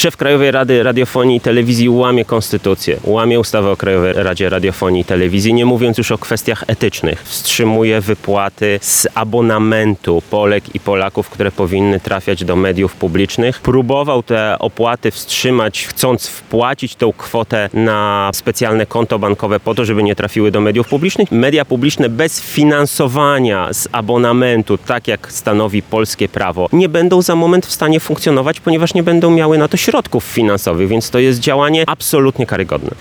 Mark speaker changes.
Speaker 1: Szef Krajowej Rady Radiofonii i Telewizji łamie konstytucję, łamie ustawę o Krajowej Radzie Radiofonii i Telewizji, nie mówiąc już o kwestiach etycznych. Wstrzymuje wypłaty z abonamentu Polek i Polaków, które powinny trafiać do mediów publicznych. Próbował te opłaty wstrzymać, chcąc wpłacić tą kwotę na specjalne konto bankowe po to, żeby nie trafiły do mediów publicznych. Media publiczne bez finansowania z abonamentu, tak jak stanowi polskie prawo, nie będą za moment w stanie funkcjonować, ponieważ nie będą miały na to środków finansowych, więc to jest działanie absolutnie karygodne.